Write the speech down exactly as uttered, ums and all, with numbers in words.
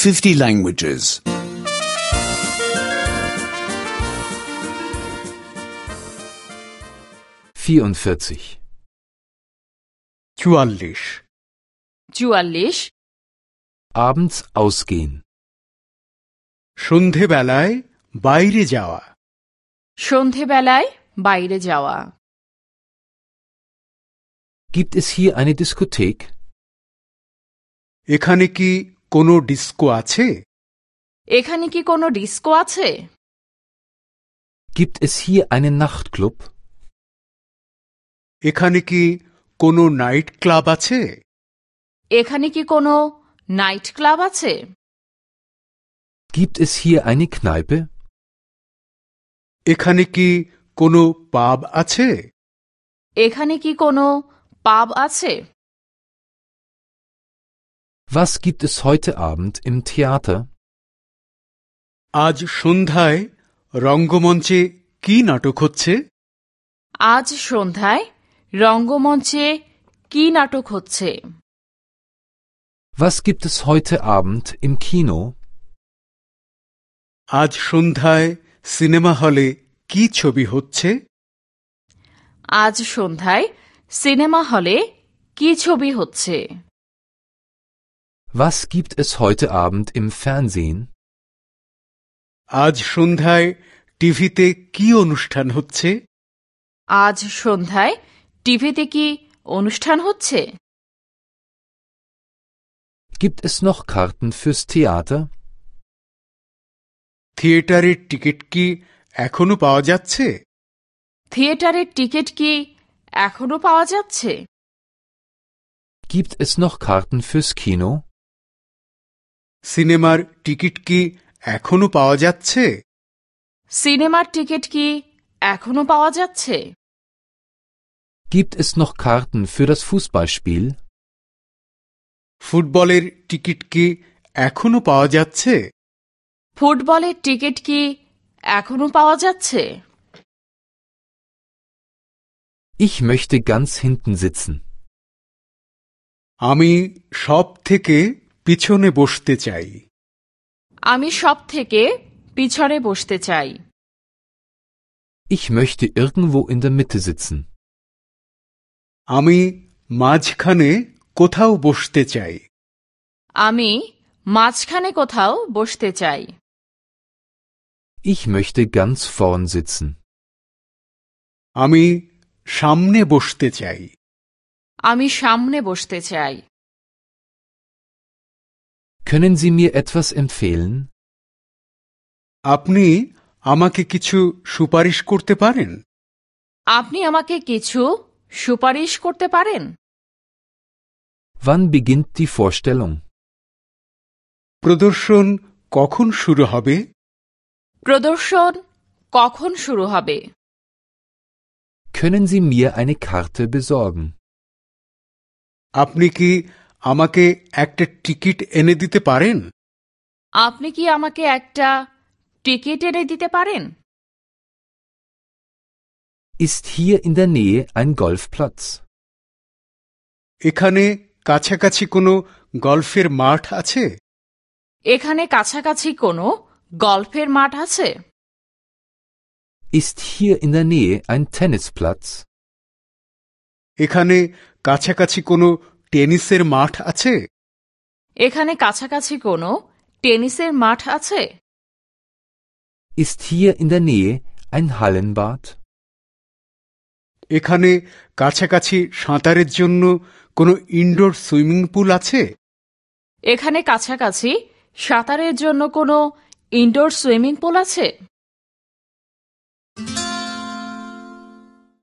fifty languages. vierundvierzig. চুয়াল্লিশ চুয়াল্লিশ Abends ausgehen. সন্ধেবেলায় বাইরে যাওয়া সন্ধেবেলায় বাইরে যাওয়া Gibt es hier eine Diskothek? এখানে কি কোনো ডিস্কো আছে? এখানে কি কোনো ডিস্কো আছে? Gibt es hier einen Nachtclub? এখানে কি কোনো নাইট ক্লাব আছে? এখানে কি কোনো নাইট ক্লাব আছে? Gibt es hier eine Kneipe? এখানে কি কোনো পাব আছে? এখানে কি কোনো পাব আছে? Was gibt es heute Abend im Theater? আজ সন্ধ্যায় রঙ্গমঞ্চে কি নাটক হচ্ছে? আজ সন্ধ্যায় রঙ্গমঞ্চে কি নাটক হচ্ছে? Was gibt es heute Abend im Kino? আজ সন্ধ্যায় সিনেমা হলে কি ছবি হচ্ছে? আজ সন্ধ্যায় সিনেমা হলে কি ছবি হচ্ছে? Was gibt es heute Abend im Fernsehen? আজ সন্ধ্যায় টিভিতে কি অনুষ্ঠান হচ্ছে? আজ সন্ধ্যায় টিভিতে কি অনুষ্ঠান হচ্ছে? Gibt es noch Karten fürs Theater? থিয়েটারের টিকিট কি এখনো পাওয়া যাচ্ছে? থিয়েটারের টিকিট কি এখনো পাওয়া যাচ্ছে? Gibt es noch Karten fürs Kino? সিনেমার টিকিট কি এখনো পাওয়া যাচ্ছে? সিনেমার টিকিট কি এখনো পাওয়া যাচ্ছে? Gibt es noch Karten für das Fußballspiel? ফুটবলের টিকিট কি এখনো পাওয়া যাচ্ছে? ফুটবলের টিকিট কি এখনো পাওয়া যাচ্ছে? Ich möchte ganz hinten sitzen. আমি সব থেকে পিছনে বসতে চাই। আমি সব থেকে পিছনে বসতে চাই। Ich möchte irgendwo in der Mitte sitzen. আমি মাঝখানে কোথাও বসতে চাই। আমি মাঝখানে কোথাও বসতে চাই। Ich möchte ganz vorn sitzen. আমি সামনে বসতে চাই। আমি সামনে বসতে চাই। Können Sie mir etwas empfehlen? আপনি আমাকে কিছু সুপারিশ করতে পারেন? আপনি আমাকে কিছু সুপারিশ করতে পারেন? Wann beginnt die Vorstellung? প্রদর্শন কখন শুরু হবে? প্রদর্শন কখন শুরু হবে? Können Sie mir eine Karte besorgen? আপনি কি আমাকে একটা টিকিট এনে দিতে পারেন? আপনি কি আমাকে একটা টিকিট এনে দিতে পারেন? Ist hier in der Nähe ein Golfplatz? এখানে কাছাকাছি কোনো গলফের মাঠ আছে? এখানে কাছাকাছি কোনো গল্ফের মাঠ আছে? Ist hier in der Nähe ein Tennisplatz? এখানে কাছাকাছি কোনো টেনিসের মাঠ আছে? এখানে কাছাকাছি কোনো টেনিসের মাঠ আছে? Ist hier in der Nähe ein Hallenbad? এখানে কাছাকাছি সাঁতারের জন্য কোনো ইনডোর সুইমিং পুল আছে? এখানে কাছাকাছি সাঁতারের জন্য কোনো ইনডোর সুইমিং পুল আছে?